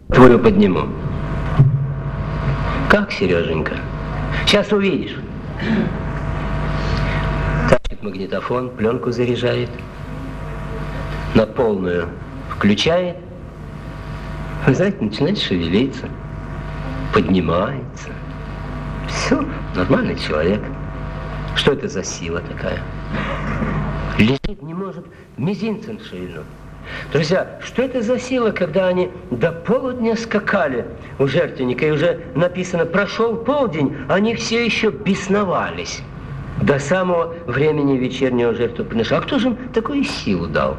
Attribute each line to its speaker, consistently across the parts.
Speaker 1: твою подниму. Как, Сереженька? Сейчас увидишь. Тащит магнитофон, пленку заряжает, на полную включает. Вы знаете, начинает шевелиться, поднимается. Все, нормальный человек. Что это за сила такая? Лежит, не может мизинцем шевельнуть. Друзья, что это за сила, когда они до полудня скакали у жертвенника, и уже написано, прошел полдень, они все еще бесновались до самого времени вечернего жертвоприношения. А кто же им такую силу дал?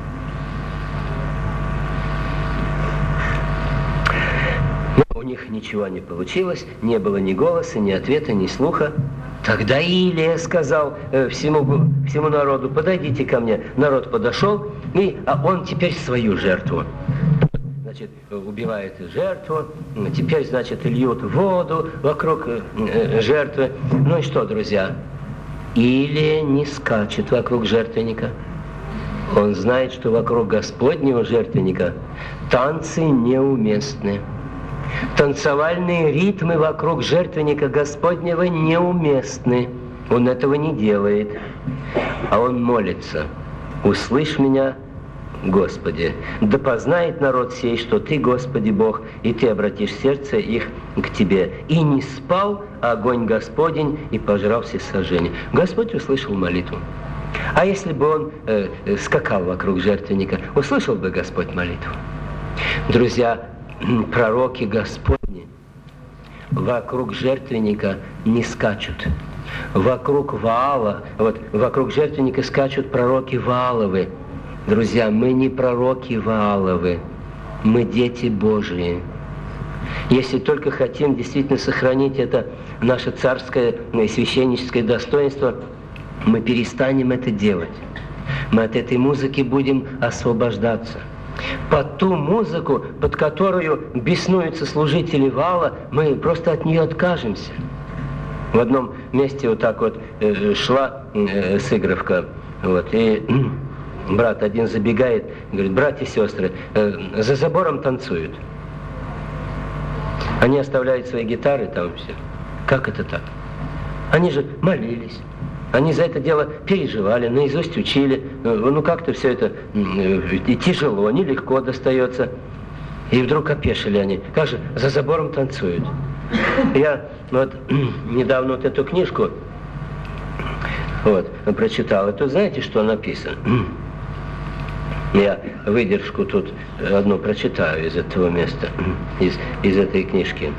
Speaker 1: Но у них ничего не получилось, не было ни голоса, ни ответа, ни слуха. Тогда Илия сказал всему народу, подойдите ко мне. Народ подошел, а он теперь свою жертву. Значит, убивает жертву, теперь, значит, льют воду вокруг жертвы. Ну и что, друзья? Илия не скачет вокруг жертвенника. Он знает, что вокруг Господнего жертвенника танцы неуместны. Танцевальные ритмы вокруг жертвенника Господнего неуместны. Он этого не делает. А он молится. Услышь меня, Господи. Да познает народ сей, что Ты, Господи Бог, и Ты обратишь сердце их к Тебе. И не спал огонь Господень, и пожрал все сожжения. Господь услышал молитву. А если бы он скакал вокруг жертвенника, услышал бы Господь молитву? Друзья, пророки Господни вокруг жертвенника не скачут. Вокруг Ваала, вокруг жертвенника скачут пророки Вааловы. Друзья, мы не пророки Вааловы, мы дети Божии. Если только хотим действительно сохранить это наше царское и священническое достоинство, мы перестанем это делать. Мы от этой музыки будем освобождаться. Под ту музыку, под которую беснуются служители Ваала, мы просто от нее откажемся. В одном месте вот так вот шла сыгровка, и брат один забегает, говорит, братья и сестры, за забором танцуют. Они оставляют свои гитары там все. Как это так? Они же молились. Они за это дело переживали, наизусть учили. Ну как-то все это тяжело, нелегко достается. И вдруг опешили они. Как же, за забором танцуют. Я недавно эту книжку прочитал. И тут знаете, что написано? Я выдержку тут одну прочитаю из этого места, из этой книжки.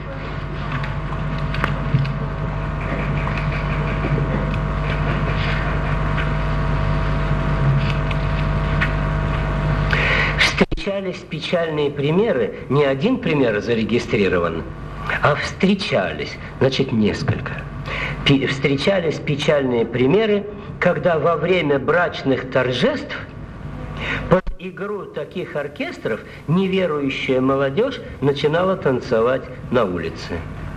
Speaker 1: Встречались печальные примеры, не один пример зарегистрирован, а встречались, значит, несколько. Встречались печальные примеры, когда во время брачных торжеств под игру таких оркестров неверующая молодежь начинала танцевать на улице.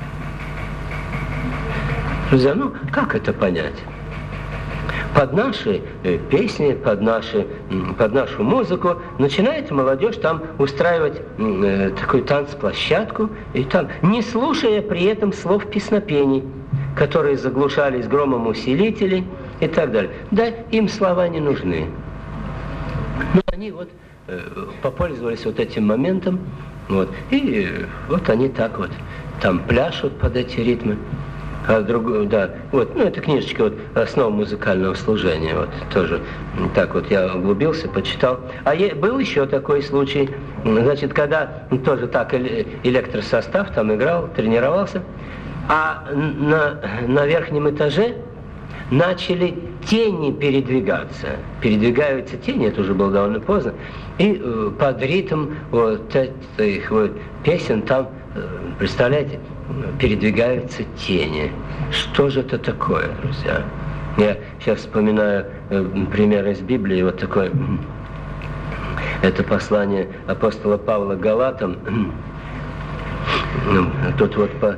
Speaker 1: Друзья, как это понять? Под наши песни, под нашу музыку начинает молодежь там устраивать такую танцплощадку, и там, не слушая при этом слов песнопений, которые заглушались громом усилителей и так далее. Да, им слова не нужны. Но они попользовались этим моментом, и они так там пляшут под эти ритмы. А другой, это книжечка «Основа музыкального служения», тоже так я углубился, почитал. А был еще такой случай, значит, когда тоже так электросостав там играл, тренировался, а на верхнем этаже начали тени передвигаться. Передвигаются тени, это уже было довольно поздно, и под ритм этих песен там, представляете, передвигаются тени. Что же это такое, друзья? Я сейчас вспоминаю пример из Библии, такое. Это послание апостола Павла к Галатам. Тут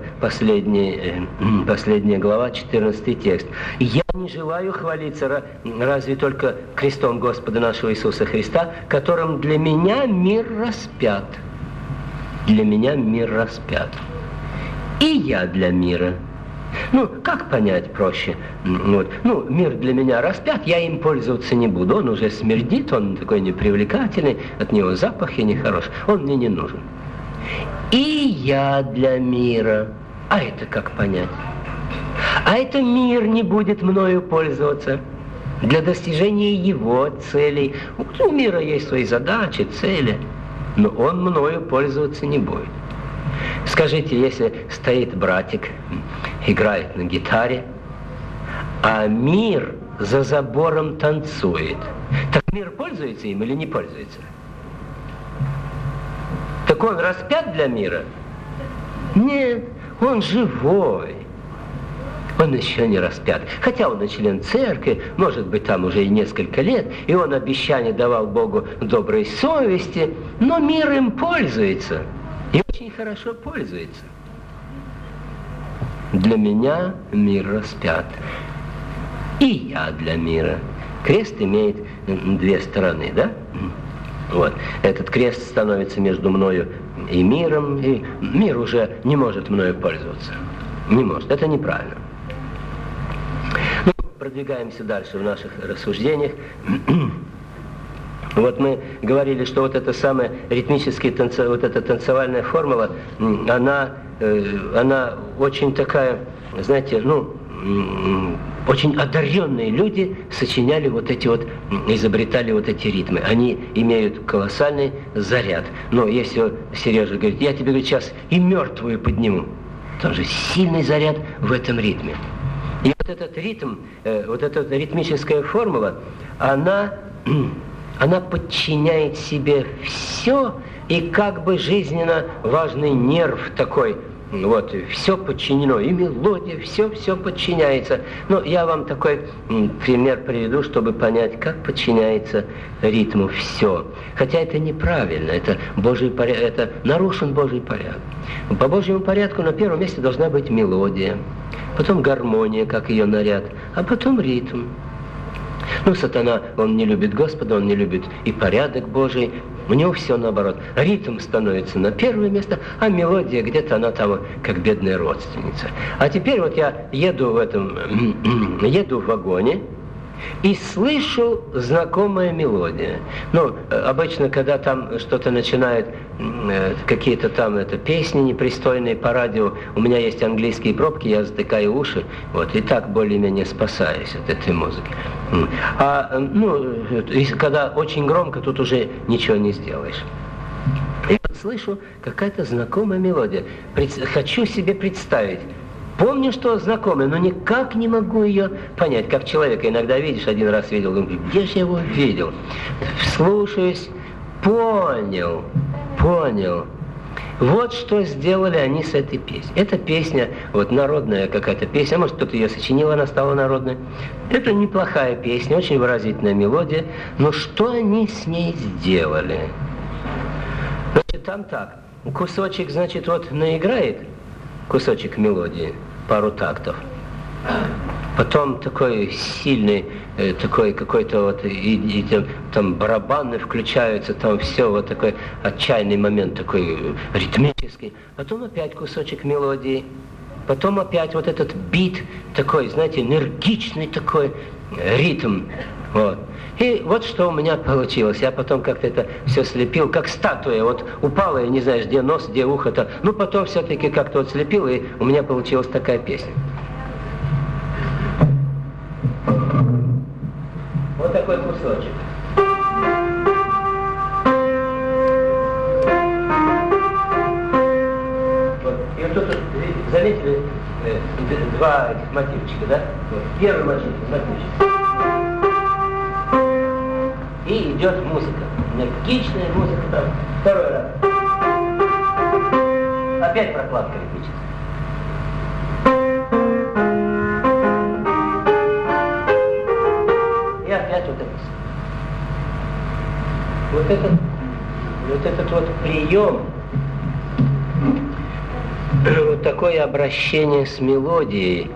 Speaker 1: последняя глава, 14 текст. «Я не желаю хвалиться разве только крестом Господа нашего Иисуса Христа, которым для меня мир распят». Для меня мир распят. И я для мира. Ну, как понять проще? Вот. Ну, мир для меня распят, я им пользоваться не буду. Он уже смердит, он такой непривлекательный, от него запахи нехорошие. Он мне не нужен. И я для мира. А это как понять? А это мир не будет мною пользоваться для достижения его целей. У мира есть свои задачи, цели, но он мною пользоваться не будет. Скажите, если стоит братик, играет на гитаре, а мир за забором танцует, так мир пользуется им или не пользуется? Так он распят для мира? Нет, он живой. Он еще не распят. Хотя он и член церкви, может быть, там уже и несколько лет, и он обещание давал Богу доброй совести, но мир им пользуется. И очень хорошо пользуется. Для меня мир распят. И я для мира. Крест имеет две стороны, да? Вот. Этот крест становится между мною и миром, и мир уже не может мною пользоваться. Не может. Это неправильно. Ну, продвигаемся дальше в наших рассуждениях. Вот мы говорили, что вот эта самая ритмическая вот эта танцевальная формула, она очень такая, знаете, ну, очень одаренные люди сочиняли вот эти вот, изобретали вот эти ритмы. Они имеют колоссальный заряд. Но если Сережа говорит, я тебе, говорит, сейчас и мертвую подниму, там же сильный заряд в этом ритме. И вот этот ритм, вот эта ритмическая формула, она подчиняет себе все, и как бы жизненно важный нерв такой, вот, все подчинено, и мелодия, все подчиняется. Но я вам такой пример приведу, чтобы понять, как подчиняется ритму все. Хотя это неправильно, это Божий порядок, это нарушен Божий порядок. По Божьему порядку на первом месте должна быть мелодия, потом гармония, как ее наряд, а потом ритм. Ну, сатана, он не любит Господа, он не любит и порядок Божий. У него все наоборот. Ритм становится на первое место, а мелодия где-то она там, как бедная родственница. А теперь вот я еду в вагоне и слышу знакомая мелодия. Ну, обычно, когда там что-то начинает, какие-то там песни непристойные по радио, у меня есть английские пробки, я затыкаю уши, вот, и так более-менее спасаюсь от этой музыки. Когда очень громко, тут уже ничего не сделаешь. И вот слышу какая-то знакомая мелодия. Хочу себе представить. Помню, что знакомая, но никак не могу ее понять. Как человека иногда видишь, один раз видел, думаю, где же я его видел? Слушаюсь, понял. Вот что сделали они с этой песней. Эта песня, вот народная какая-то песня, может, кто-то ее сочинил, она стала народной. Это неплохая песня, очень выразительная мелодия, но что они с ней сделали? Значит, там так, кусочек, значит, вот наиграет, кусочек мелодии, пару тактов. Потом такой сильный, такой какой-то вот, и там барабаны включаются, там все, вот такой отчаянный момент, такой ритмический. Потом опять кусочек мелодии. Потом опять вот этот бит такой, знаете, энергичный такой ритм. Вот. И вот что у меня получилось. Я потом как-то это все слепил, как статуя. Вот упала, и не знаешь, где нос, где ухо-то. Ну, потом все-таки как-то вот слепил, и у меня получилась такая песня. Вот такой кусочек. Вот. И вот тут, заметили, два этих мотивчика, да? Вот. Первый мотивчик. И идет музыка. Энергичная музыка там. Второй раз. Опять прокладка ритмическая. И опять вот это. Вот этот вот прием, вот такое обращение с мелодией.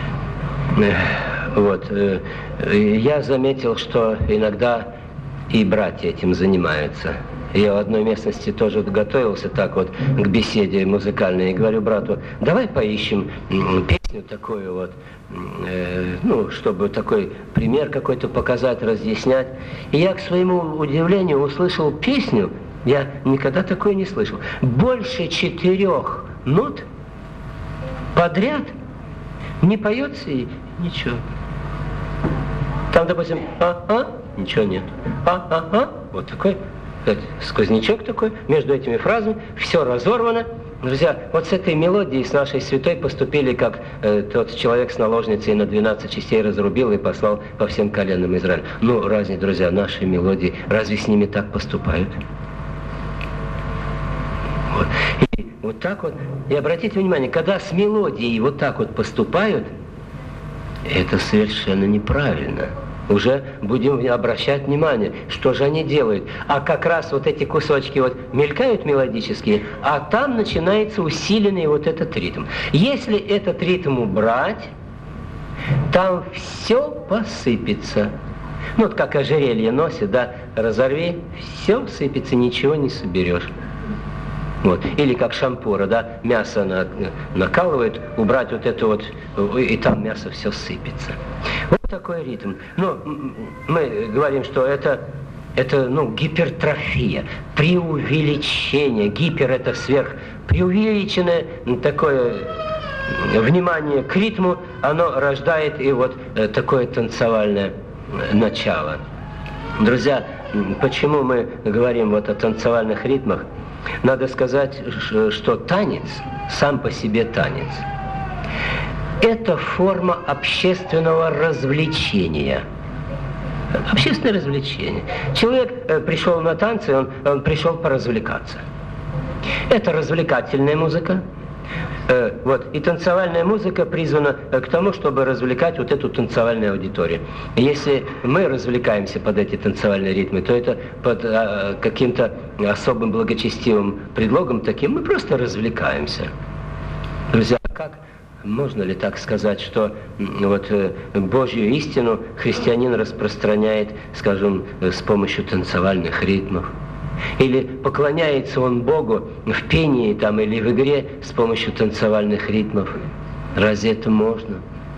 Speaker 1: Вот. Я заметил, что иногда и братья этим занимаются. Я в одной местности тоже готовился так вот к беседе музыкальной и говорю брату, давай поищем песню такую вот, ну, чтобы такой пример какой-то показать, разъяснять. И я, к своему удивлению, услышал песню, я никогда такое не слышал. Больше 4 нот подряд не поется и ничего. Там, допустим, ничего нет. Вот такой сквознячок такой, между этими фразами, все разорвано. Друзья, вот с этой мелодией, с нашей святой поступили, как тот человек с наложницей на 12 частей разрубил и послал по всем коленам Израиля. Ну, разве, друзья, наши мелодии, разве с ними так поступают? Вот. И вот так вот, и обратите внимание, когда с мелодией вот так вот поступают, это совершенно неправильно. Уже будем обращать внимание, что же они делают. А как раз вот эти кусочки вот мелькают мелодические, а там начинается усиленный вот этот ритм. Если этот ритм убрать, там все посыпется. Ну, вот как ожерелье носит, да, разорви, все сыпется, ничего не соберешь. Вот. Или как шампура, да, мясо накалывает, убрать вот это вот, и там мясо все сыпется. Вот такой ритм. Но мы говорим, что это гипертрофия, преувеличение. Гипер – это сверх. Преувеличенное такое внимание к ритму, оно рождает и вот такое танцевальное начало. Друзья, почему мы говорим вот о танцевальных ритмах? Надо сказать, что танец, сам по себе танец, это форма общественного развлечения. Общественное развлечение. Человек пришел на танцы, он пришел поразвлекаться. Это развлекательная музыка. Вот. И танцевальная музыка призвана к тому, чтобы развлекать вот эту танцевальную аудиторию. И если мы развлекаемся под эти танцевальные ритмы, то это под каким-то особым благочестивым предлогом таким, мы просто развлекаемся. Друзья, как можно ли так сказать, что вот Божью истину христианин распространяет, скажем, с помощью танцевальных ритмов? Или поклоняется он Богу в пении там, или в игре с помощью танцевальных ритмов? Разве это можно?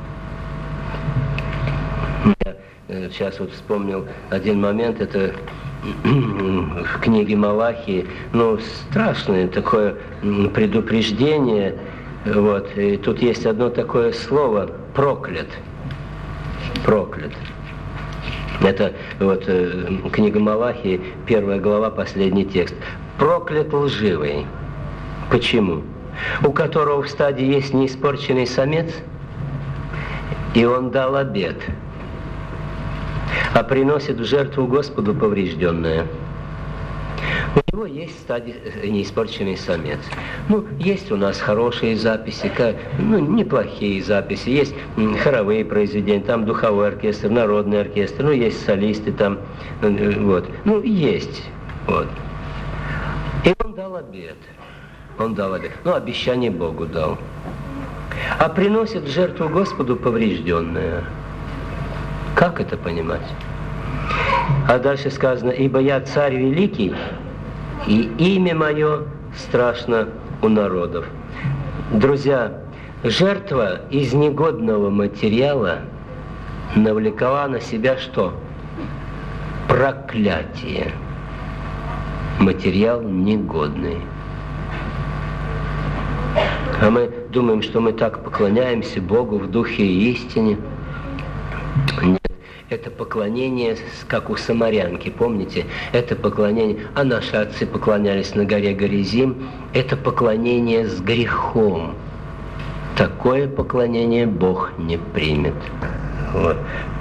Speaker 1: Я сейчас вот вспомнил один момент, это в книге Малахии, ну, страшное такое предупреждение. Вот. И тут есть одно такое слово – проклят. Проклят. Это вот книга Малахии, 1 глава, последний текст. «Проклят лживый». Почему? У которого в стаде есть неиспорченный самец, и он дал обет, а приносит в жертву Господу поврежденное. У него есть в стаде неиспорченный самец. Ну, есть у нас хорошие записи, неплохие записи. Есть хоровые произведения, там духовой оркестр, народный оркестр, ну, есть солисты там, вот. Ну, есть, вот. И он дал обет. Ну, обещание Богу дал. А приносит в жертву Господу поврежденное. Как это понимать? А дальше сказано: «Ибо я царь великий, и имя мое страшно у народов». Друзья, жертва из негодного материала навлекла на себя что? Проклятие. Материал негодный. А мы думаем, что мы так поклоняемся Богу в духе и истине. Нет. Это поклонение, как у самарянки, помните? Это поклонение, а наши отцы поклонялись на горе Горизим. Это поклонение с грехом. Такое поклонение Бог не примет. Вот.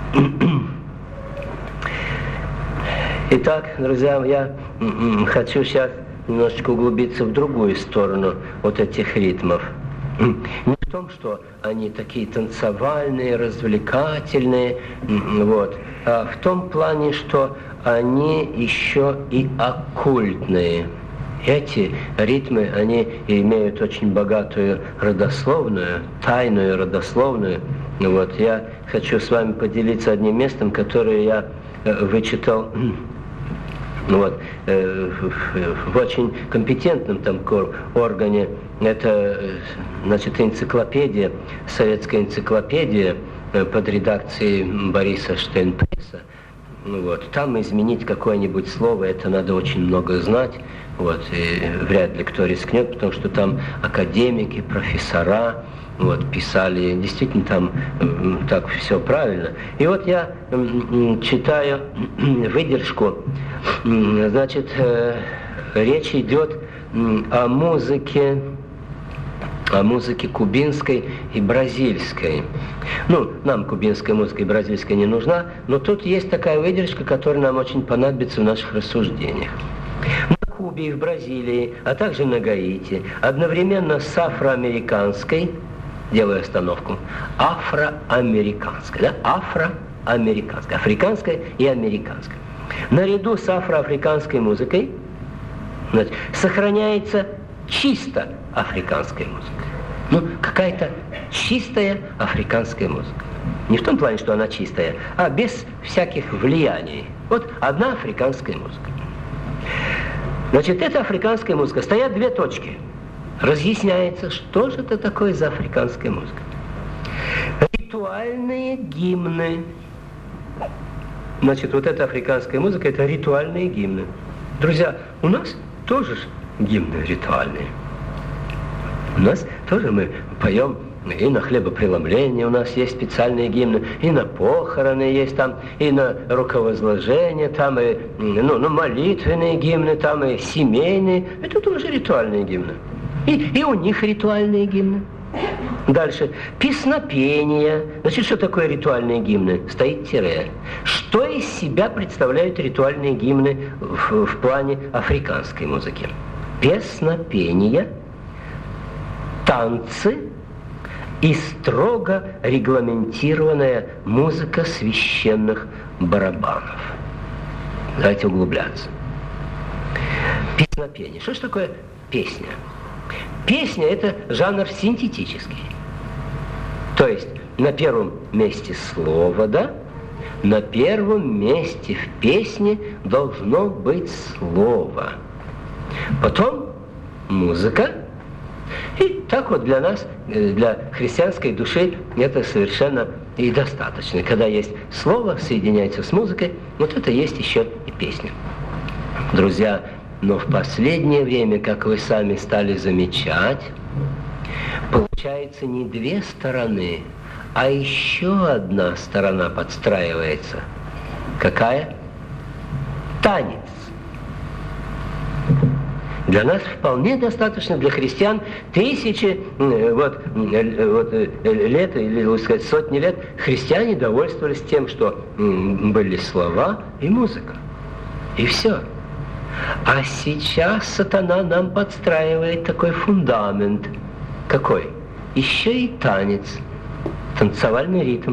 Speaker 1: Итак, друзья, я хочу сейчас немножечко углубиться в другую сторону вот этих ритмов. Не в том, что они такие танцевальные, развлекательные, вот, а в том плане, что они еще и оккультные. Эти ритмы, они имеют очень богатую родословную, тайную родословную. Вот, я хочу с вами поделиться одним местом, которое я вычитал Вот, в очень компетентном там органе, это, значит, энциклопедия, советская энциклопедия под редакцией Бориса Штейнпресса. Вот, там изменить какое-нибудь слово, это надо очень много знать, вот, и вряд ли кто рискнет, потому что там академики, профессора, вот, писали, действительно там так все правильно. И вот я читаю выдержку, значит, речь идет о музыке кубинской и бразильской. Ну, нам кубинская музыка и бразильская не нужна, но тут есть такая выдержка, которая нам очень понадобится в наших рассуждениях. На Кубе и в Бразилии, а также на Гаити, одновременно с афроамериканской, делаю остановку, афроамериканской, да, афроамериканской, африканской и американской. Наряду с афроафриканской музыкой, значит, сохраняется чисто африканская музыка. Ну, какая-то чистая африканская музыка. Не в том плане, что она чистая, а без всяких влияний. Вот одна африканская музыка. Значит, эта африканская музыка, стоят две точки. Разъясняется, что же это такое за африканская музыка. Ритуальные гимны. Значит, вот эта африканская музыка, это ритуальные гимны. Друзья, у нас тоже гимны ритуальные. У нас тоже мы поем и на хлебопреломление у нас есть специальные гимны, и на похороны есть там, и на руковозложение там, и молитвенные гимны там, и семейные. Это тоже ритуальные гимны. И у них ритуальные гимны. Дальше. Песнопение. Значит, что такое ритуальные гимны? Стоит тире. Что из себя представляют ритуальные гимны в плане африканской музыки? Песнопение, танцы и строго регламентированная музыка священных барабанов. Давайте углубляться. Песнопение. Что же такое песня? Песня – это жанр синтетический. То есть на первом месте слово, да? На первом месте в песне должно быть слово. Потом музыка. И так вот для нас, для христианской души, это совершенно и достаточно. Когда есть слово, соединяется с музыкой, вот это есть еще и песня. Друзья, но в последнее время, как вы сами стали замечать, получается не две стороны, а еще одна сторона подстраивается. Какая? Танец. Для нас вполне достаточно, для христиан, тысячи лет, или, лучше сказать, сотни лет, христиане довольствовались тем, что были слова и музыка. И все. А сейчас сатана нам подстраивает такой фундамент. Какой? Еще и танец. Танцевальный ритм.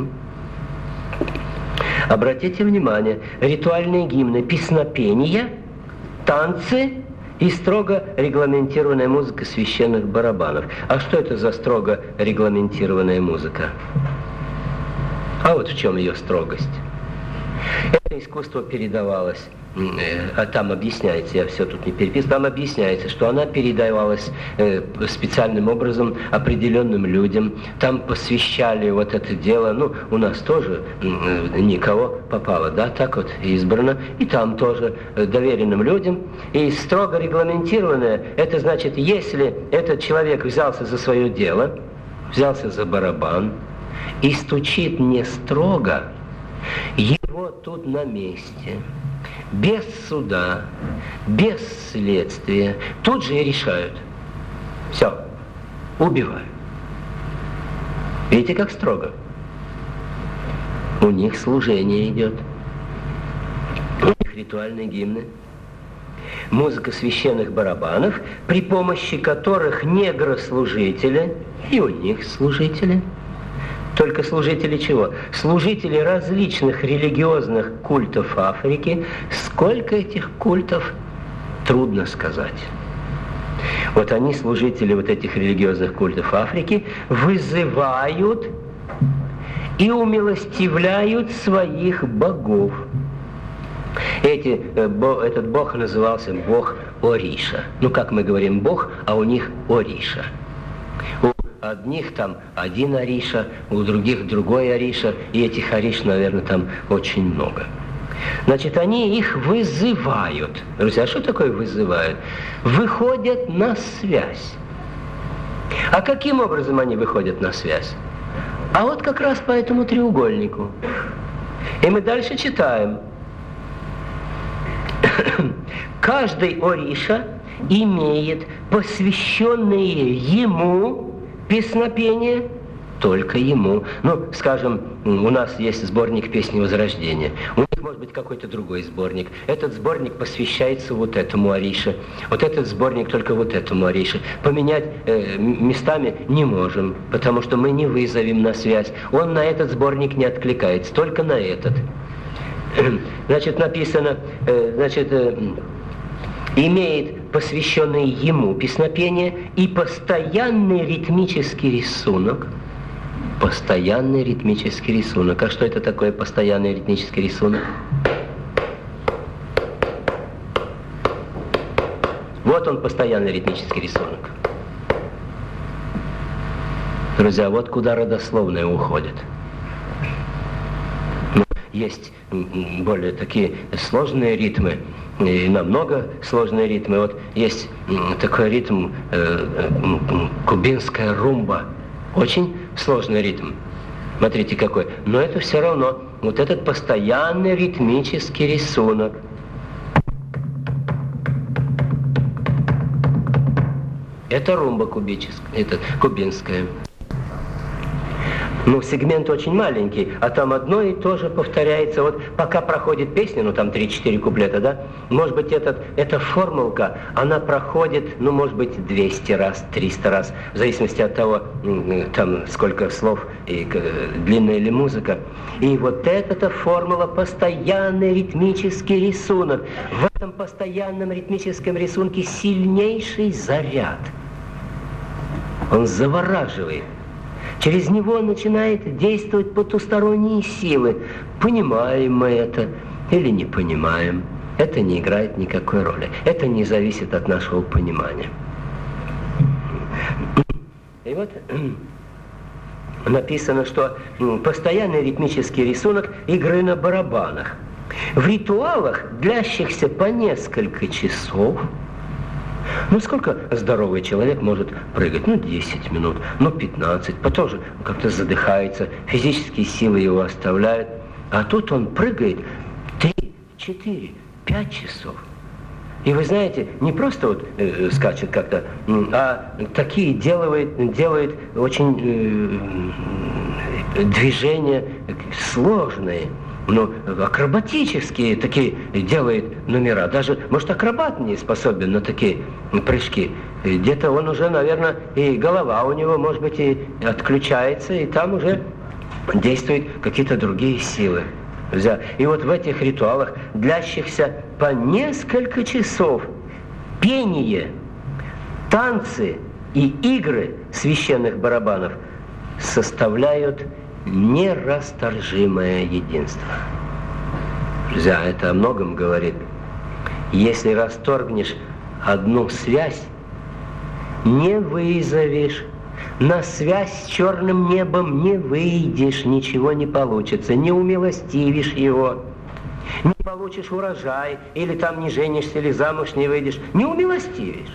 Speaker 1: Обратите внимание, ритуальные гимны, песнопения, танцы и строго регламентированная музыка священных барабанов. А что это за строго регламентированная музыка? А вот в чем ее строгость. Это искусство передавалось, а там объясняется, я все тут не переписываю, там объясняется, что она передавалась специальным образом определенным людям, там посвящали вот это дело, у нас тоже никого попало, да, так вот избрано, и там тоже доверенным людям, и строго регламентированное, это значит, если этот человек взялся за свое дело, взялся за барабан и стучит не строго, его тут на месте, без суда, без следствия, тут же и решают. Все, убивают. Видите, как строго? У них служение идет. У них ритуальные гимны. Музыка священных барабанов, при помощи которых негрослужители, и у них служители. Только служители чего? Служители различных религиозных культов Африки. Сколько этих культов? Трудно сказать. Вот они, служители вот этих религиозных культов Африки, вызывают и умилостивляют своих богов. Этот бог назывался бог Ориша. Ну, как мы говорим бог, а у них Ориша. У одних там один Ориша, у других другой Ориша, и этих Ориш, наверное, там очень много. Значит, они их вызывают. Друзья, что такое вызывают? Выходят на связь. А каким образом они выходят на связь? А вот как раз по этому треугольнику. И мы дальше читаем. Каждый Ориша имеет посвященные ему песнопения, только ему. Ну, скажем, у нас есть сборник «Песни Возрождения». У них может быть какой-то другой сборник. Этот сборник посвящается вот этому Орише. Вот этот сборник только вот этому Орише. Поменять местами не можем, потому что мы не вызовем на связь. Он на этот сборник не откликается, только на этот. Значит, написано, имеет посвященные ему песнопения и постоянный ритмический рисунок. Постоянный ритмический рисунок. А что это такое постоянный ритмический рисунок? Вот он, постоянный ритмический рисунок. Друзья, вот куда родословная уходит. Есть более такие сложные ритмы, и намного сложные ритмы. Вот есть такой ритм кубинская румба. Очень сложный ритм. Смотрите какой. Но это все равно вот этот постоянный ритмический рисунок. Это румба кубинская. Ну, сегмент очень маленький, а там одно и то же повторяется. Вот пока проходит песня, ну, там 3-4 куплета, да, может быть, эта формулка, она проходит, ну, может быть, 200 раз, 300 раз, в зависимости от того, там, сколько слов и длинная ли музыка. И вот эта формула — постоянный ритмический рисунок. В этом постоянном ритмическом рисунке сильнейший заряд. Он завораживает. Через него начинает действовать потусторонние силы. Понимаем мы это или не понимаем, это не играет никакой роли. Это не зависит от нашего понимания. И вот написано, что постоянный ритмический рисунок игры на барабанах. В ритуалах, длящихся по несколько часов, ну, сколько здоровый человек может прыгать? Ну, 10 минут, ну, 15. Потом же как-то задыхается, физические силы его оставляют. А тут он прыгает 3, 4, 5 часов. И вы знаете, не просто вот скачет как-то, а такие делает очень движения сложные. Ну, акробатические такие делает номера. Даже, может, акробат не способен на такие прыжки. Где-то он уже, наверное, и голова у него, может быть, и отключается, и там уже действуют какие-то другие силы. И вот в этих ритуалах, длящихся по несколько часов, пение, танцы и игры священных барабанов составляют нерасторжимое единство. Друзья, это о многом говорит. Если расторгнешь одну связь, не вызовешь. На связь с черным небом не выйдешь, ничего не получится, не умилостивишь его, не получишь урожай, или там не женишься, или замуж не выйдешь, не умилостивишь.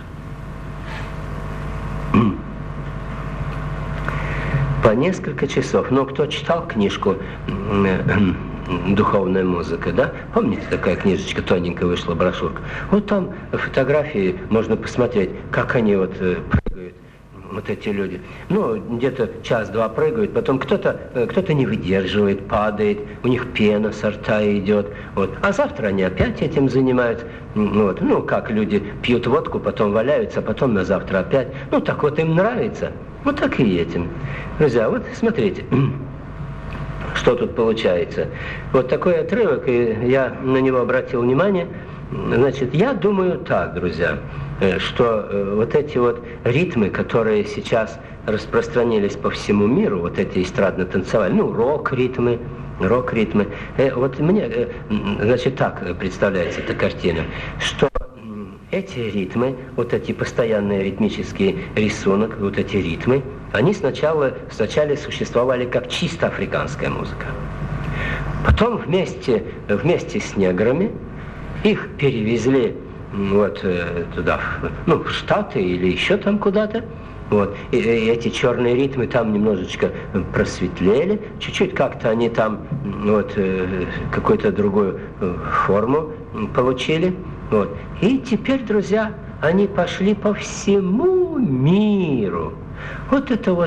Speaker 1: По несколько часов. Ну, кто читал книжку «Духовная музыка», да? Помните, такая книжечка тоненькая вышла, брошюрка? Вот там фотографии можно посмотреть, как они вот прыгают, вот эти люди. Ну, где-то час-два прыгают, потом кто-то не выдерживает, падает, у них пена со рта идет. Вот. А завтра они опять этим занимаются. Вот. Ну, как люди пьют водку, потом валяются, а потом на завтра опять. Ну, так вот им нравится. Вот так и этим. Друзья, вот смотрите, что тут получается. Вот такой отрывок, и я на него обратил внимание. Значит, я думаю так, друзья, что вот эти вот ритмы, которые сейчас распространились по всему миру, вот эти эстрадно-танцевальные, ну, рок-ритмы, рок-ритмы. Вот мне, значит, так представляется эта картина, что эти ритмы, вот эти постоянные ритмические рисунок, вот эти ритмы, они сначала существовали как чисто африканская музыка. Потом вместе с неграми их перевезли вот туда, в Штаты или еще там куда-то. Вот. И эти черные ритмы там немножечко просветлели, чуть-чуть как-то они там какую-то другую форму получили. Вот. И теперь, друзья, они пошли по всему миру. Вот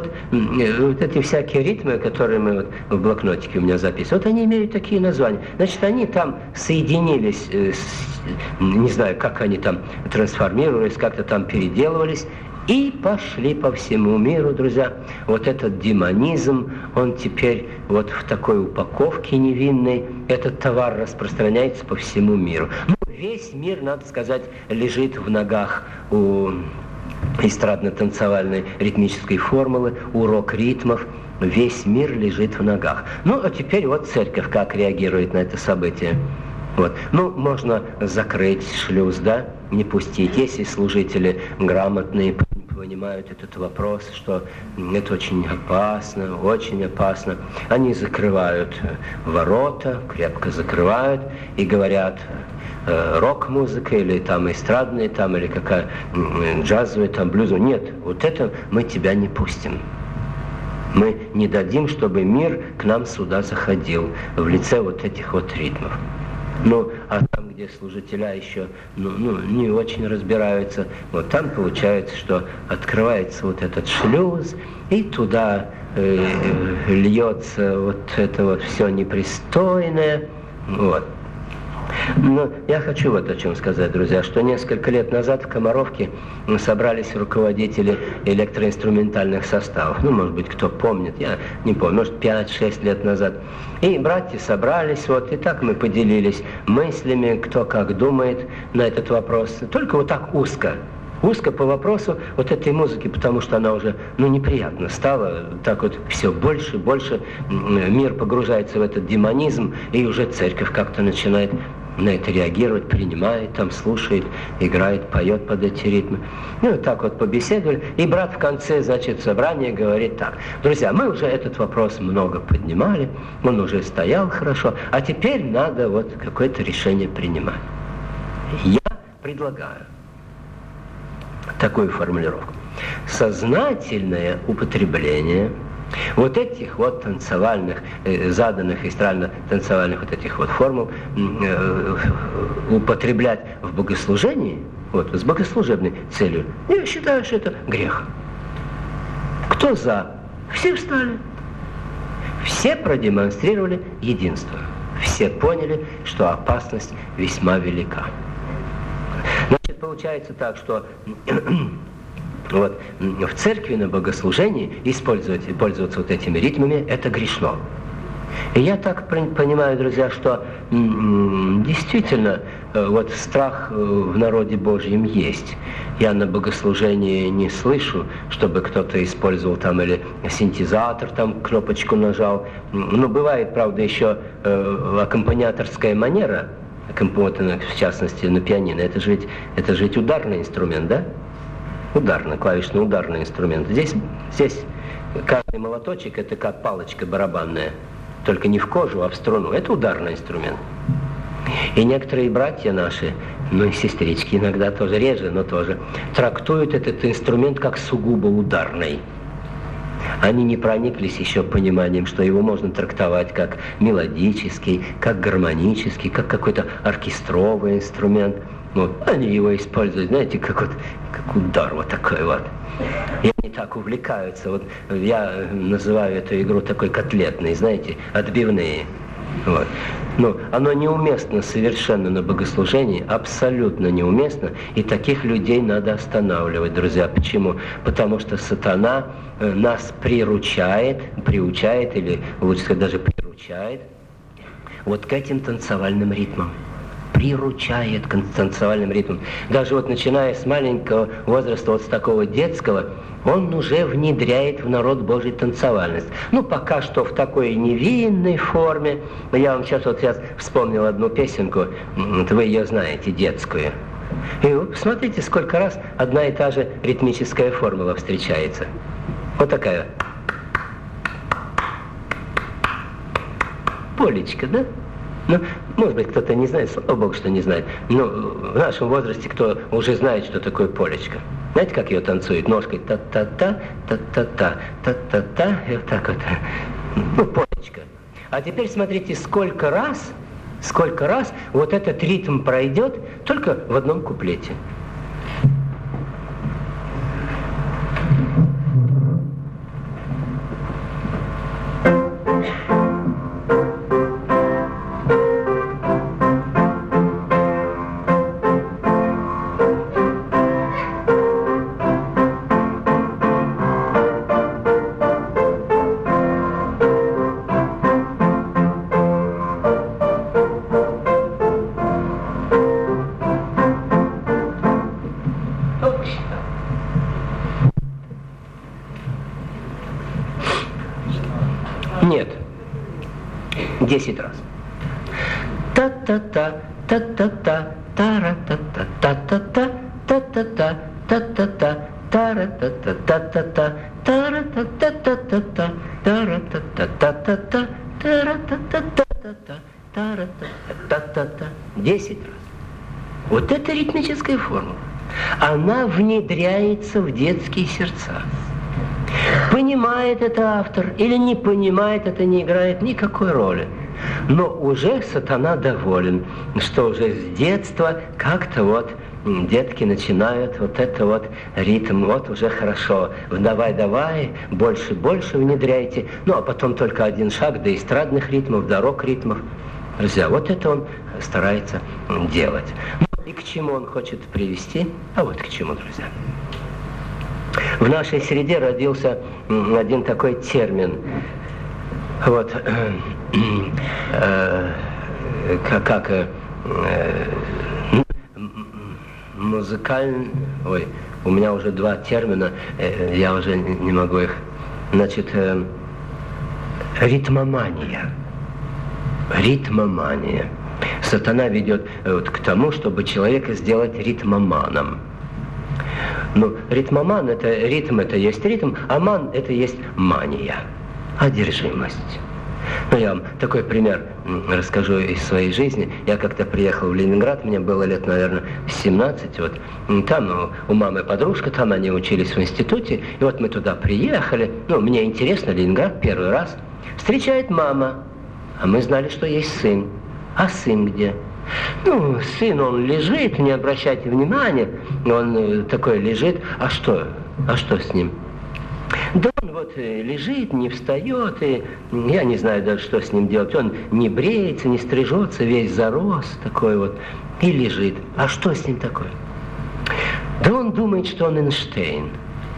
Speaker 1: эти всякие ритмы, которые мы в блокнотике у меня записываем, вот они имеют такие названия. Значит, они там соединились, не знаю, как они там трансформировались, как-то там переделывались, и пошли по всему миру, друзья. Вот этот демонизм, он теперь вот в такой упаковке невинной, этот товар распространяется по всему миру. Весь мир, надо сказать, лежит в ногах у эстрадно-танцевальной ритмической формулы, у рок-ритмов. Весь мир лежит в ногах. А теперь вот церковь как реагирует на это событие. Вот. Можно закрыть шлюз, да, не пустить. Если служители грамотные, понимают этот вопрос, что это очень опасно, они закрывают ворота, крепко закрывают и говорят: рок-музыка или там эстрадная, там или какая джазовая, там блюзовая. Нет, вот это мы тебя не пустим. Мы не дадим, чтобы мир к нам сюда заходил в лице вот этих вот ритмов. А там, где служителя еще не очень разбираются, вот там получается, что открывается вот этот шлюз, и туда льется вот это вот все непристойное. Вот. Но я хочу вот о чем сказать, друзья, что несколько лет назад в Комаровке собрались руководители электроинструментальных составов. Может быть, кто помнит, я не помню, может, 5-6 лет назад. И братья собрались, и так мы поделились мыслями, кто как думает на этот вопрос. Только вот так узко по вопросу вот этой музыки, потому что она уже, неприятно стала. Так вот все больше, мир погружается в этот демонизм, и уже церковь как-то начинает на это реагировать, принимает, там слушает, играет, поет под эти ритмы. Так вот побеседовали, и брат в конце, собрания говорит так: друзья, мы уже этот вопрос много поднимали, он уже стоял хорошо, а теперь надо какое-то решение принимать. Я предлагаю такую формулировку: сознательное употребление вот этих танцевальных, заданных эстрадно-танцевальных этих формул употреблять в богослужении, с богослужебной целью, я считаю, что это грех. Кто за? Все встали. Все продемонстрировали единство. Все поняли, что опасность весьма велика. Значит, получается так, что в церкви на богослужении пользоваться этими ритмами – это грешно. И я так понимаю, друзья, что действительно страх в народе Божьем есть. Я на богослужении не слышу, чтобы кто-то использовал там или синтезатор, там кнопочку нажал. Бывает, правда, еще аккомпаниаторская манера, в частности на пианино. Это же ведь ударный инструмент, да? Клавишный ударный инструмент. Здесь каждый молоточек – это как палочка барабанная, только не в кожу, а в струну. Это ударный инструмент. И некоторые братья наши, и сестрички иногда тоже, реже, но тоже, трактуют этот инструмент как сугубо ударный. Они не прониклись еще пониманием, что его можно трактовать как мелодический, как гармонический, как какой-то оркестровый инструмент. Они его используют, знаете, как удар такой . И они так увлекаются. Я называю эту игру такой котлетной, знаете, отбивные. Оно неуместно совершенно на богослужении, абсолютно неуместно, и таких людей надо останавливать, друзья. Почему? Потому что сатана нас приучает, или лучше сказать, даже приручает к этим танцевальным ритмам. приручает к танцевальным ритмам. Даже вот начиная с маленького возраста, вот с такого детского, он уже внедряет в народ Божий танцевальность. Ну, пока что в такой невинной форме. Я вам сейчас вспомнил одну песенку, вот вы ее знаете, детскую. И вы посмотрите, сколько раз одна и та же ритмическая формула встречается. Вот такая. Полечка, да? Ну, может быть, кто-то не знает, слава Богу, что не знает. Но в нашем возрасте кто уже знает, что такое полечка. Знаете, как ее танцуют? Ножкой та-та-та, та-та-та, та-та-та, и вот так вот. Ну, полечка. А теперь смотрите, сколько раз вот этот ритм пройдет только в одном куплете. Нет. 10 раз. Та-та-та, та-та-та, та-ра-та-та, та-та-та, та-та-та, та-та-та, та-ра-та-та, та-та-та, та-ра-та-та-та-та-та, та-ра-та-та-та-та-та, та-ра-та-та-та-та-та, та-ра-та-та-та-та. 10 раз. Вот это ритмическая формула. Она внедряется в детские сердца. Понимает это автор или не понимает, это не играет никакой роли. Но уже сатана доволен, что уже с детства как-то вот детки начинают вот это вот ритм, вот уже хорошо. Давай, больше внедряйте. Ну, а потом только один шаг до эстрадных ритмов, до рок-ритмов. Друзья, вот это он старается делать. Ну, и к чему он хочет привести? А вот к чему, друзья. В нашей среде родился один такой термин. Вот, музыкальный... Ой, у меня уже два термина, я уже не могу их... Значит, ритмомания. Ритмомания. Сатана ведет вот к тому, чтобы человека сделать ритмоманом. Ну, ритмоман – это ритм, это есть ритм, а ман – это есть мания, одержимость. Ну, я вам такой пример расскажу из своей жизни. Я как-то приехал в Ленинград, мне было лет, наверное, 17. Вот. Там у мамы подружка, там они учились в институте. И вот мы туда приехали. Ну, мне интересно, Ленинград первый раз. Встречает мама. А мы знали, что есть сын. А сын где? Ну, сын, он лежит, не обращайте внимания. Он такой лежит. А что с ним? Да он вот лежит, не встает, и я не знаю даже, что с ним делать. Он не бреется, не стрижется, весь зарос такой вот, и лежит. А что с ним такое? Да он думает, что он Эйнштейн.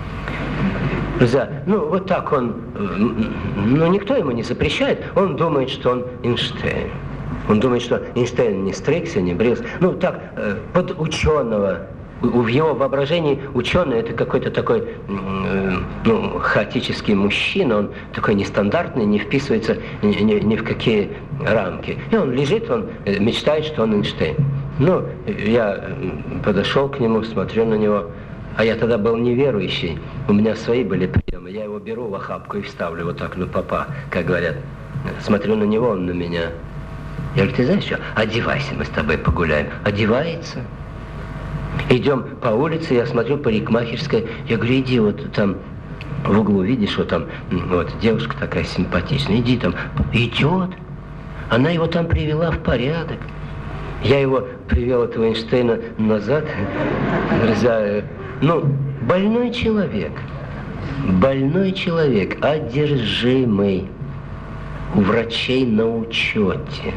Speaker 1: Ну, вот так он, ну, никто ему не запрещает, он думает, что он Эйнштейн. Он думает, что Эйнштейн не стригся, не брился. Ну, так, под ученого. В его воображении ученый – это какой-то такой, ну, хаотический мужчина, он такой нестандартный, не вписывается ни в какие рамки. И он лежит, он мечтает, что он Эйнштейн. Ну, я подошел к нему, смотрю на него, а я тогда был неверующий, у меня свои были приемы, я его беру в охапку и вставлю вот так, ну, попа, как говорят. Смотрю на него, он на меня. Я говорю, ты знаешь что, одевайся, мы с тобой погуляем. Одевается. Идем по улице, я смотрю, парикмахерская. Я говорю, иди вот там в углу, видишь, вот там, вот девушка такая симпатичная, иди там. Идет. Она его там привела в порядок. Я его привел, этого Эйнштейна, назад. Друзья, ну, больной человек, одержимый, у врачей на учете.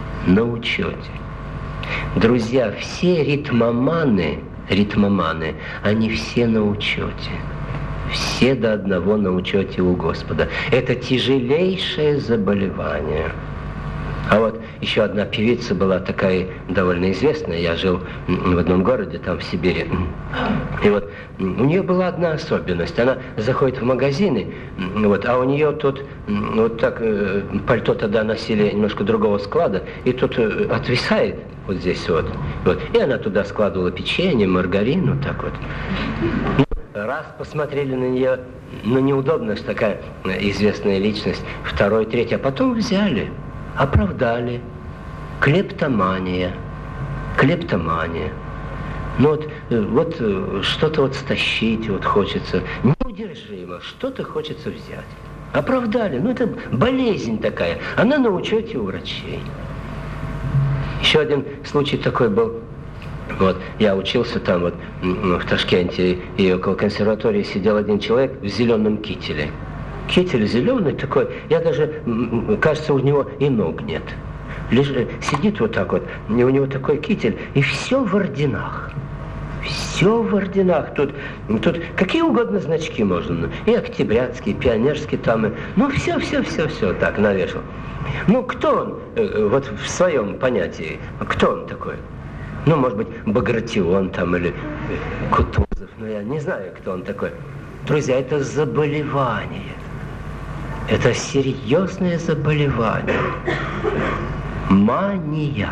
Speaker 1: Друзья, все ритмоманы, они все на учете. Все до одного на учете у Господа. Это тяжелейшее заболевание. А вот еще одна певица была такая довольно известная. Я жил в одном городе, там в Сибири. И вот у нее была одна особенность. Она заходит в магазины, вот, а у нее тут вот так пальто тогда носили немножко другого склада, и тут отвисает вот здесь вот. И она туда складывала печенье, маргарин, вот так вот. Раз посмотрели на нее, неудобно, что такая известная личность. Второй, третий, а потом взяли, оправдали. Клептомания. Вот что-то вот стащить вот хочется. Неудержимо, что-то хочется взять. Оправдали. Это болезнь такая. Она на учете у врачей. Еще один случай такой был. Вот, я учился там вот в Ташкенте, и около консерватории сидел один человек в зеленом кителе. Китель зеленый такой, я даже, кажется, у него и ног нет. Сидит вот так вот, и у него такой китель, и все в орденах. Все в орденах. Тут какие угодно значки можно. И октябрятский, и пионерский там. Все так навешал. Кто он, вот в своем понятии, кто он такой? Может быть, Багратион там или Кутузов. Я не знаю, кто он такой. Друзья, это заболевание. Это серьезное заболевание. Мания.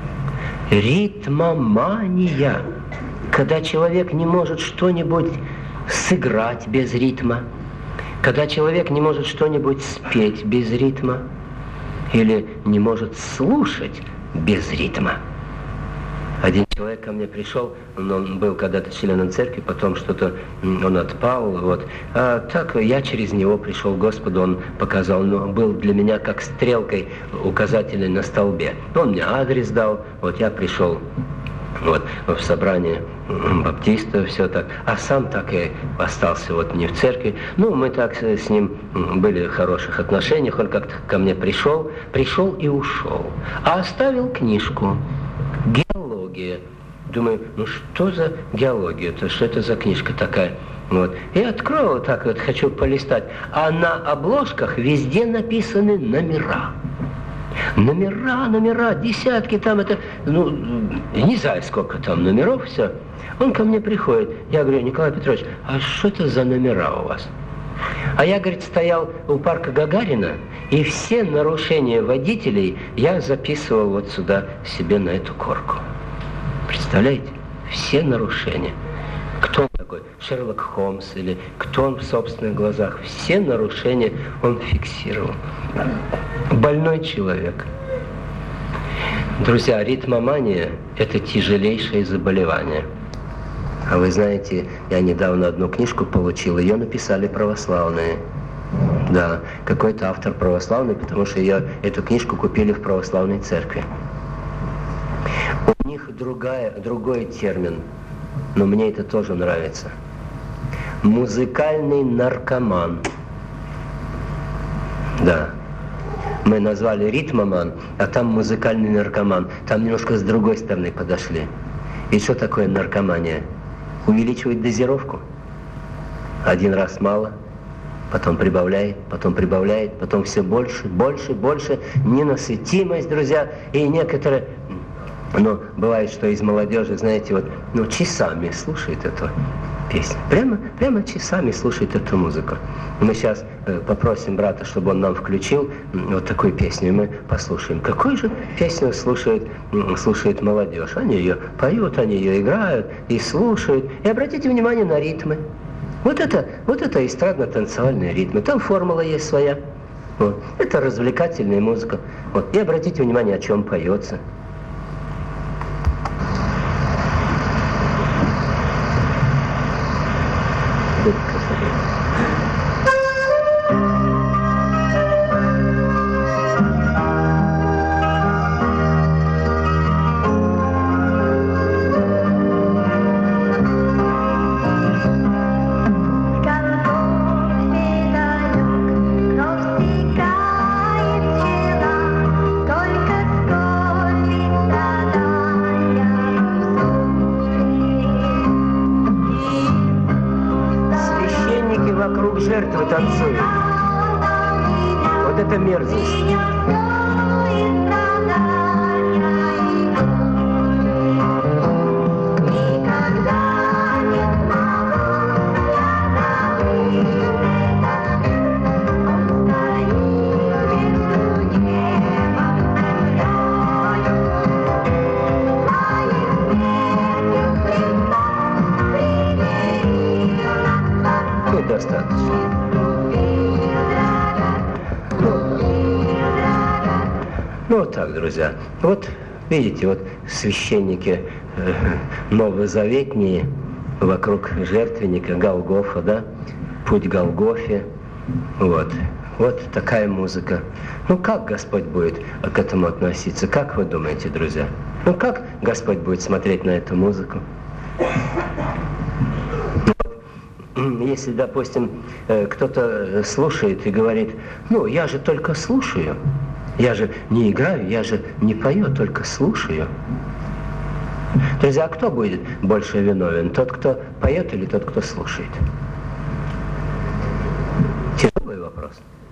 Speaker 1: Ритмомания. Когда человек не может что-нибудь сыграть без ритма. Когда человек не может что-нибудь спеть без ритма. Или не может слушать без ритма. Один человек ко мне пришел, он был когда-то членом церкви, потом что-то он отпал, вот. А так я через него пришел к Господу, он показал, он был для меня как стрелкой указательной на столбе. Он мне адрес дал, вот я пришел вот, в собрание баптистов, все так, а сам так и остался вот не в церкви. Мы так с ним были в хороших отношениях, он как-то ко мне пришел и ушел, а оставил книжку. Геология. Думаю, что за геология-то, что это за книжка такая? Вот. И открою вот так вот, хочу полистать. А на обложках везде написаны номера. Номера, десятки там это, не знаю, сколько там номеров, все. Он ко мне приходит, я говорю, Николай Петрович, а что это за номера у вас? А я, говорит, стоял у парка Гагарина, и все нарушения водителей я записывал вот сюда себе на эту корку. Представляете? Все нарушения. Кто он такой? Шерлок Холмс или кто он в собственных глазах? Все нарушения он фиксировал. Больной человек. Друзья, ритмомания – это тяжелейшее заболевание. А вы знаете, я недавно одну книжку получил, ее написали православные. Да, какой-то автор православный, потому что эту книжку купили в православной церкви. У них другой термин, но мне это тоже нравится. Музыкальный наркоман. Да. Мы назвали ритмоман, а там музыкальный наркоман. Там немножко с другой стороны подошли. И что такое наркомания? Увеличивать дозировку. Один раз мало, потом прибавляет, потом все больше. Ненасытимость, друзья. И некоторые, бывает, что из молодежи, знаете, вот, часами слушает эту песню. Прямо часами слушает эту музыку. Мы сейчас попросим брата, чтобы он нам включил вот такую песню, и мы послушаем. Какую же песню слушает молодежь? Они ее поют, они ее играют и слушают. И обратите внимание на ритмы. Вот это эстрадно-танцевальные ритмы. Там формула есть своя. Вот. Это развлекательная музыка. Вот. И обратите внимание, о чем поется. Жертвы танцуют. Вот это мерзость. вот так, друзья. Вот видите, вот священники новозаветние вокруг жертвенника Голгофа, да? Путь к Голгофе. Вот такая музыка. Ну как Господь будет к этому относиться? Как вы думаете, друзья? Ну как Господь будет смотреть на эту музыку? Если, допустим, кто-то слушает и говорит, ну я же только слушаю, я же не играю, я же не пою, только слушаю. Друзья, а кто будет больше виновен? Тот, кто поет, или тот, кто слушает? Тяжелый вопрос.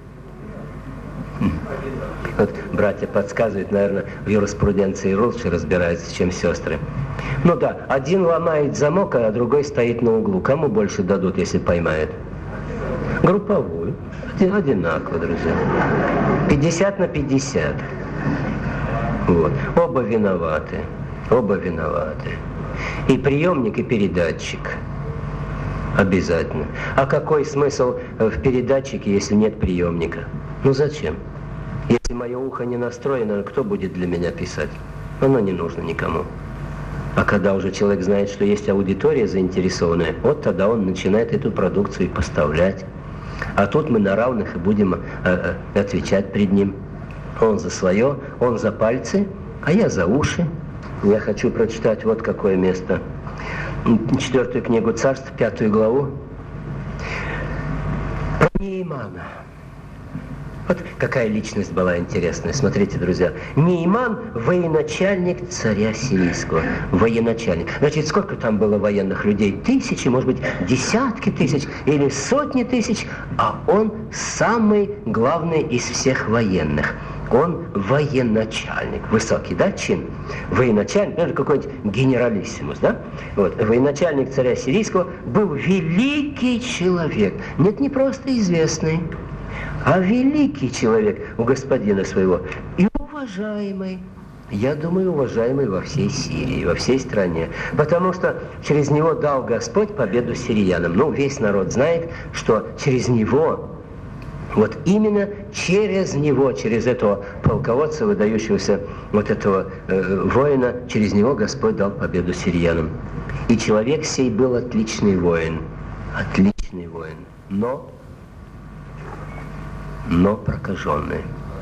Speaker 1: Вот братья подсказывают, наверное, в юриспруденции лучше разбираются, чем сестры. Ну да, один ломает замок, а другой стоит на углу. Кому больше дадут, если поймают? Групповую. Одинаково, друзья. 50/50. Вот. Оба виноваты. Оба виноваты. И приемник, и передатчик. Обязательно. А какой смысл в передатчике, если нет приемника? Ну зачем? Если мое ухо не настроено, кто будет для меня писать? Оно не нужно никому. А когда уже человек знает, что есть аудитория заинтересованная, вот тогда он начинает эту продукцию поставлять. А тут мы на равных и будем отвечать пред ним. Он за свое, он за пальцы, а я за уши. Я хочу прочитать вот какое место. 4 книгу Царств, 5 главу. Про Неимана. Вот какая личность была интересная. Смотрите, друзья. Неиман – военачальник царя сирийского. Военачальник. Значит, сколько там было военных людей? Тысячи, может быть, десятки тысяч или сотни тысяч. А он самый главный из всех военных. Он военачальник. Высокий, да, чин? Военачальник, это какой-нибудь генералиссимус, да? Вот. Военачальник царя сирийского был великий человек. Нет, не просто известный, а великий человек у господина своего. И уважаемый. Я думаю, уважаемый во всей Сирии, во всей стране. Потому что через него дал Господь победу сириянам. Ну, весь народ знает, что через него... Вот именно через него, через этого полководца, выдающегося вот этого воина, через него Господь дал победу сириянам. И человек сей был отличный воин. Отличный воин. Но прокаженный.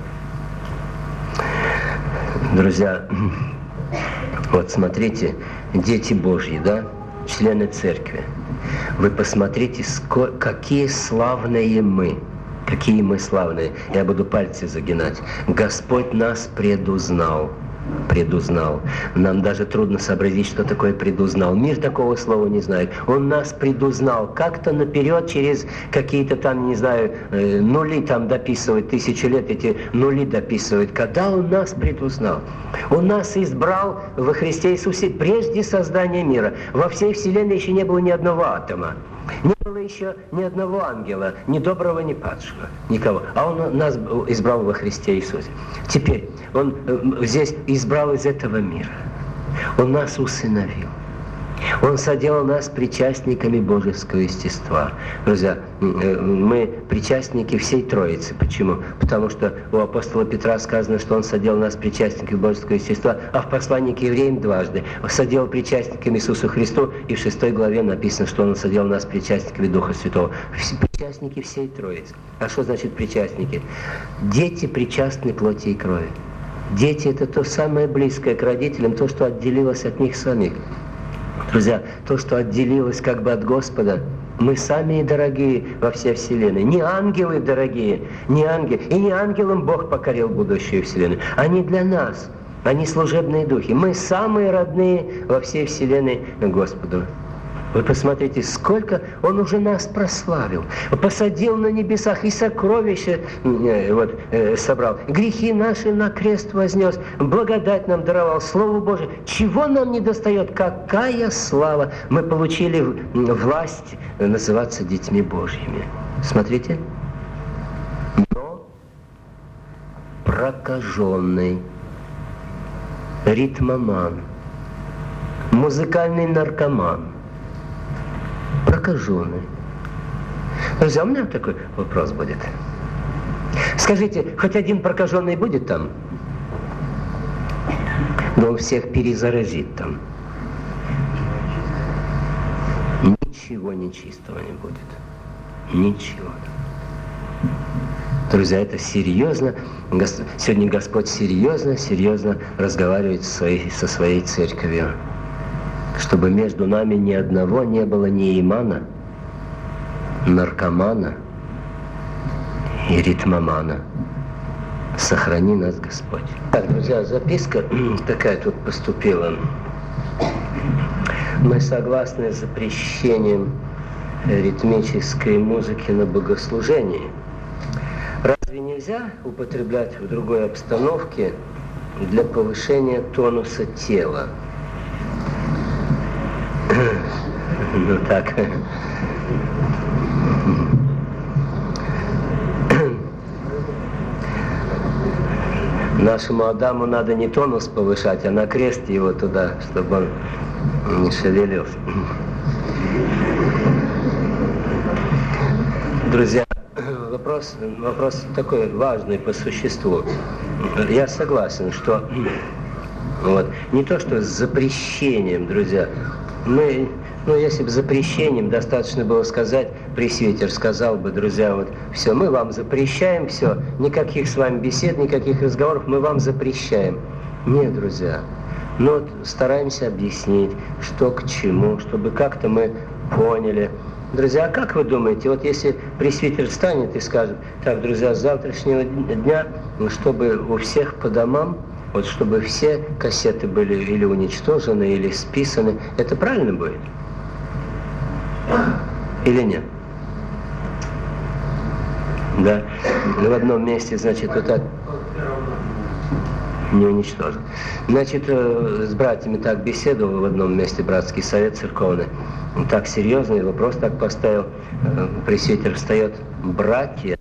Speaker 1: Друзья, вот смотрите, дети Божьи, да, члены церкви. Вы посмотрите, какие славные мы. Какие мы славные. Я буду пальцы загинать. Господь нас предузнал. Предузнал. Нам даже трудно сообразить, что такое предузнал. Мир такого слова не знает. Он нас предузнал. Как-то наперед через какие-то там, не знаю, нули там дописывает, 1000 лет эти нули дописывает. Когда Он нас предузнал? Он нас избрал во Христе Иисусе прежде создания мира. Во всей вселенной еще не было ни одного атома. Не было еще ни одного ангела, ни доброго, ни падшего, никого. А Он нас избрал во Христе Иисусе. Теперь Он здесь избрал из этого мира. Он нас усыновил. Он соделал нас причастниками божеского естества. Друзья, мы причастники всей Троицы. Почему? Потому что у апостола Петра сказано, что он соделал нас причастниками божеского естества, а в послании к евреям дважды. Соделал причастниками Иисусу Христу, и в 6 главе написано, что он соделал нас причастниками Духа Святого. Причастники всей Троицы. А что значит причастники? Дети причастны плоти и крови. Дети – это то самое близкое к родителям, то, что отделилось от них самих. Друзья, то, что отделилось как бы от Господа, мы самые дорогие во всей вселенной. Не ангелы дорогие, не ангелы. И не ангелам Бог покорил будущую вселенную. Они для нас, они служебные духи. Мы самые родные во всей вселенной Господу. Вы посмотрите, сколько Он уже нас прославил. Посадил на небесах и сокровища собрал. Грехи наши на крест вознес. Благодать нам даровал. Слово Божие. Чего нам не достает? Какая слава! Мы получили власть называться детьми Божьими. Смотрите. Но прокаженный, ритмоман, музыкальный наркоман, прокаженный. Друзья, у меня такой вопрос будет. Скажите, хоть один прокаженный будет там? Да он всех перезаразит там. Ничего нечистого не будет. Ничего. Друзья, это серьезно. Сегодня Господь серьезно разговаривает со своей церковью. Чтобы между нами ни одного не было ни имана, наркомана и ритмомана. Сохрани нас, Господь. Так, друзья, записка такая тут поступила. Мы согласны с запрещением ритмической музыки на богослужении. Разве нельзя употреблять в другой обстановке для повышения тонуса тела? Ну так. Нашему Адаму надо не тонус повышать, а на крест его туда, чтобы он не шевелился. Друзья, вопрос такой важный по существу. Я согласен, что не то что с запрещением, друзья. Если бы запрещением достаточно было сказать, пресвитер сказал бы, друзья, все, мы вам запрещаем, все, никаких с вами бесед, никаких разговоров, мы вам запрещаем. Нет, друзья, стараемся объяснить, что к чему, чтобы как-то мы поняли. Друзья, а как вы думаете, если пресвитер встанет и скажет, так, друзья, с завтрашнего дня, чтобы у всех по домам, чтобы все кассеты были или уничтожены, или списаны, это правильно будет? Или нет? Да. В одном месте, значит, так не уничтожен. Значит, с братьями так беседовал в одном месте братский совет церковный. Так серьезный вопрос так поставил. Пресвитер встает: братья,